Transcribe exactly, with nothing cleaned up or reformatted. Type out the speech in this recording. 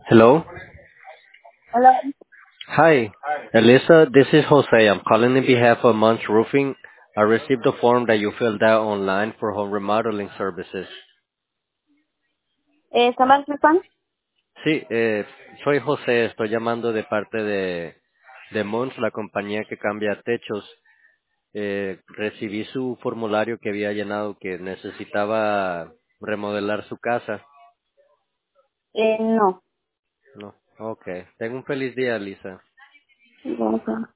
Hello. Hola. Hi, Elisa. This is Jose. I'm calling in behalf of Munch Roofing. I received the form that you filled out online for home remodeling services. Eh, ¿Samar Stefan? Sí, eh, soy José. Estoy llamando de parte de, de Munch, la compañía que cambia techos. Eh, recibí su formulario que había llenado que necesitaba remodelar su casa. Eh, no. No. Okay. Tengo un feliz día, Lisa. Gracias.